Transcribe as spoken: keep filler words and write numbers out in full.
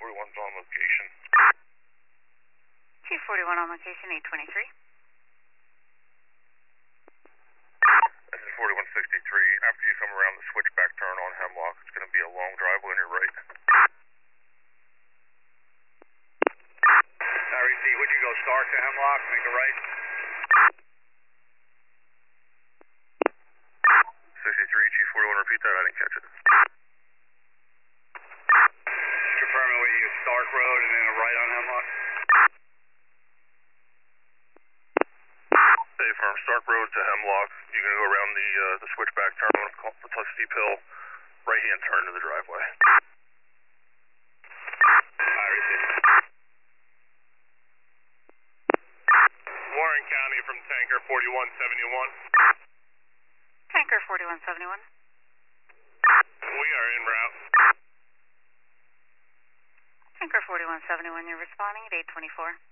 forty-one's on location. Chief forty-one on location, eight twenty-three. This is forty-one sixty-three. After you come around the switchback turn on Hemlock, it's going to be a long driveway on your right. Harry C, would you go start to Hemlock, make a right? sixty-three, Chief forty-one, repeat that, I didn't catch it. Confirming with you, Stark Road and then a right on Hemlock? Hey, firm, Stark Road to Hemlock. You're going to go around the uh, the switchback turn on a steep hill, right-hand turn to the driveway. Harry C. Warren County from Tanker forty-one seventy-one. Tanker forty-one seventy-one. We are en route. Tanker forty-one seventy-one, you're responding at eight twenty-four.